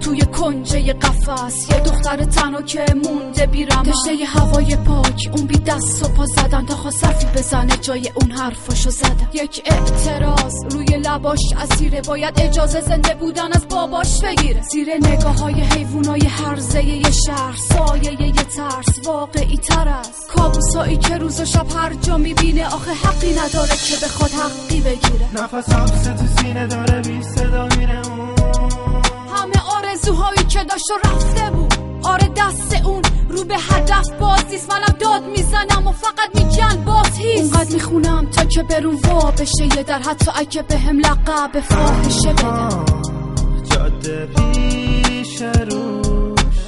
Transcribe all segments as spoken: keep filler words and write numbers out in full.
توی کنجه قفس، یه دختر تنها که مونده بیرم تشنه ی هوای پاک، اون بی دست و پا زدن تا خواست حرفی بزنه جای اون حرفاشو زدن. یک اعتراض روی لباش اسیره، باید اجازه زنده بودن از باباش بگیره. زیر نگاه های حیوانای هرزه یه شهر، سایه یه ترس واقعی تر است. کابوسایی که روز و شب هر جا میبینه، آخه حقی نداره که بخواد حقی بگیره. نفس حبسه تو سینه داره بی صدا میره اون، همه آرزوهایی که داشت و رفته بود. آره دست اون رو به هدف باز نیست، منم داد میزنم و فقط میگن باز هیست. اونقدر میخونم تا که برون وا بشه یه در، حتی اگه به هم لقب فاحشه بدن. جاده پیش روش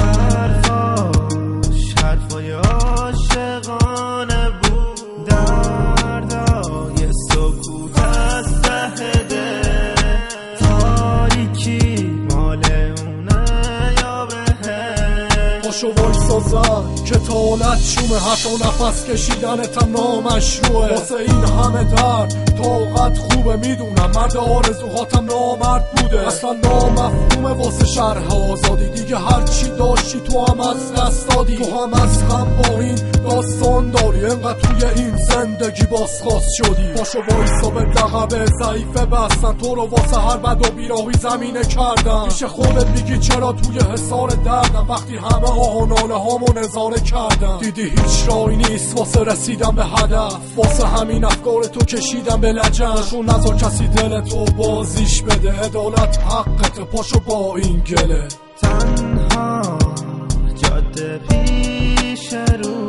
حرفاش حرفای عاشقانه بود، دردای سکوت از ته دل، تاریکی مال اونه یا بهم. پاشو وایسا زن که تالت شومه، حتی نفس کشیدنتم نامشروعه. واسه این همه درد طاقت خوبه، میدونم مرد آرزوهاتم نامرد بوده. اصلا نامفهومه واسه شرح آزادی، دیگه هرچی داشتی تو هم از دست دادی. تو هم از هم با این داستان داری، انقدر توی این زندگی بازخواست شدی. پاشو وایسا به لقب ضعیفه بستن، تو رو واسه هر بد و بیراهی زمینه کردن. پیش خودت میگی چرا توی حصار دردم، وقتی همه آه و ناله هامو نظاره کردم. دیدی هیچ راهی نیست واسه رسیدن به هدف، واسه همین افکار تو کشیدم به لجن. چون نذار کسی دلتو بازیش بده، عدالت حقته، پاشو با این گله. تنها جاده پیش رو